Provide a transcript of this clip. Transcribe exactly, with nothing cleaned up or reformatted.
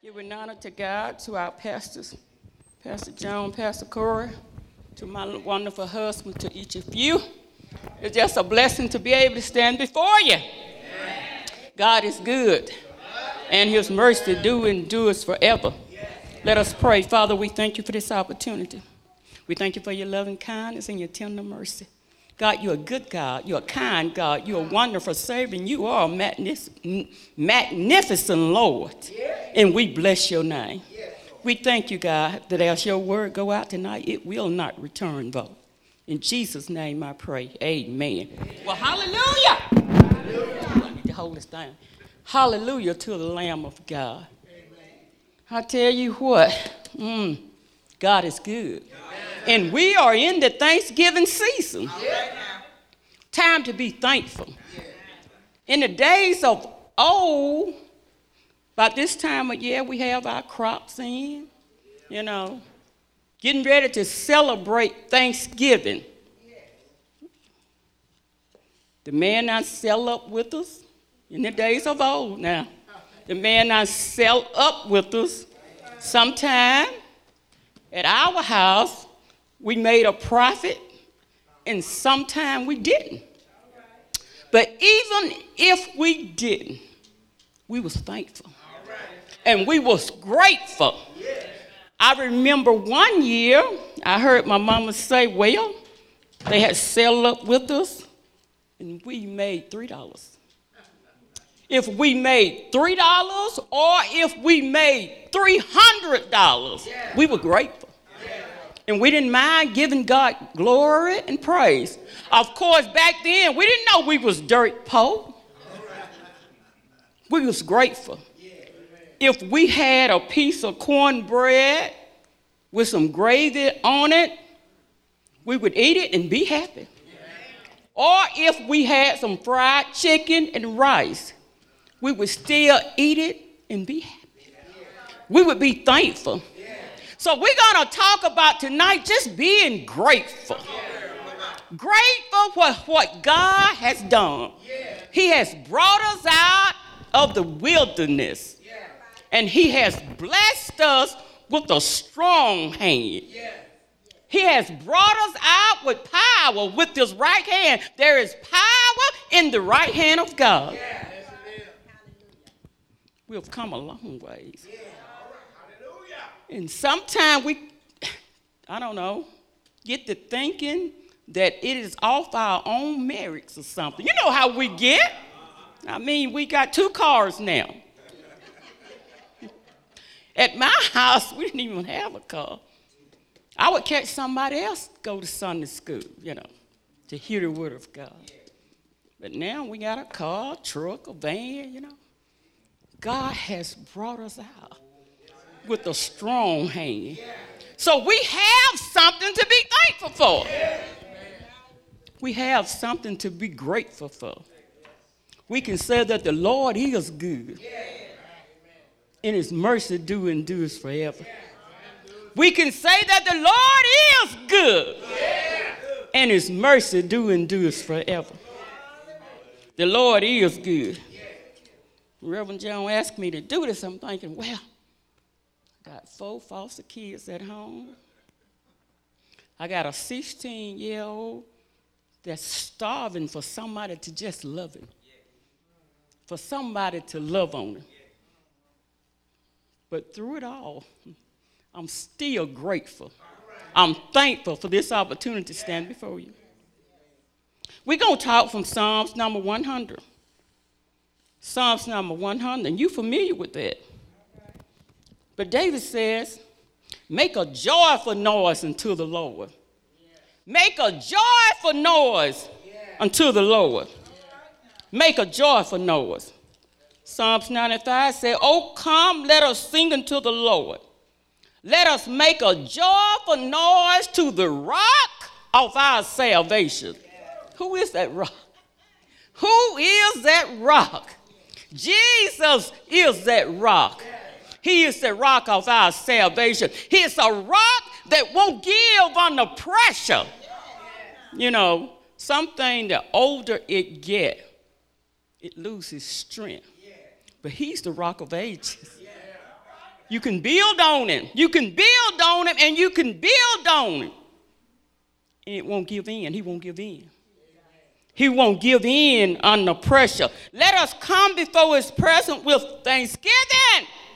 Giving honor to God, to our pastors, Pastor John, Pastor Corey, to my wonderful husband, to each of you. It's just a blessing to be able to stand before you. Amen. God is good, and his mercy do endures forever. Let us pray. Father, we thank you for this opportunity. We thank you for your loving kindness and your tender mercy. God, you're a good God. You're a kind God. You're a wonderful Savior. And you are a magnific- magnificent Lord. And we bless your name. We thank you, God, that as your word go out tonight, it will not return void. In Jesus' name I pray. Amen. Well, hallelujah. Hallelujah. I need to hold this down. Hallelujah to the Lamb of God. Amen. I tell you what, mm, God is good. And we are in the Thanksgiving season. Yeah. Time to be thankful. Yeah. In the days of old, about this time of year, we have our crops in, you know, getting ready to celebrate Thanksgiving. Yeah. The man not sell up with us in the days of old now. The man not sell up with us. Sometime at our house, we made a profit, and sometime we didn't. But even if we didn't, we was thankful. And we was grateful. I remember one year, I heard my mama say, well, they had settled up with us, and we made three dollars. If we made three dollars or if we made three hundred dollars, we were grateful. And we didn't mind giving God glory and praise. Of course, back then, we didn't know we was dirt poor. We was grateful. If we had a piece of cornbread with some gravy on it, we would eat it and be happy. Or if we had some fried chicken and rice, we would still eat it and be happy. We would be thankful. So we're going to talk about tonight just being grateful. Grateful for what God has done. He has brought us out of the wilderness. And he has blessed us with a strong hand. He has brought us out with power with his right hand. There is power in the right hand of God. We've come a long ways. And sometimes we, I don't know, get to thinking that it is off our own merits or something. You know how we get. I mean, we got two cars now. At my house, we didn't even have a car. I would catch somebody else go to Sunday school, you know, to hear the word of God. But now we got a car, a truck, a van, you know. God has brought us out with a strong hand. So we have something to be thankful for. We have something to be grateful for. We can say that the Lord is good, and his mercy do endures forever. We can say that the Lord is good, and his mercy do endures forever. The Lord is good. Reverend John asked me to do this. I'm thinking, well, I got four foster kids at home. I got a sixteen-year-old that's starving for somebody to just love him, for somebody to love on him. But through it all, I'm still grateful. I'm thankful for this opportunity to stand before you. We're going to talk from Psalms number one hundred. Psalms number one hundred, and you're familiar with that. But David says, make a joyful noise unto the Lord. Make a joyful noise unto the Lord. Make a joyful noise. Psalms ninety-five says, oh, come, let us sing unto the Lord. Let us make a joyful noise to the rock of our salvation. Who is that rock? Who is that rock? Jesus is that rock. He is the rock of our salvation. He is a rock that won't give under pressure. You know, something the older it gets, it loses strength. But he's the rock of ages. You can build on him. You can build on him, and you can build on him. And it won't give in. He won't give in. He won't give in under pressure. Let us come before his presence with thanksgiving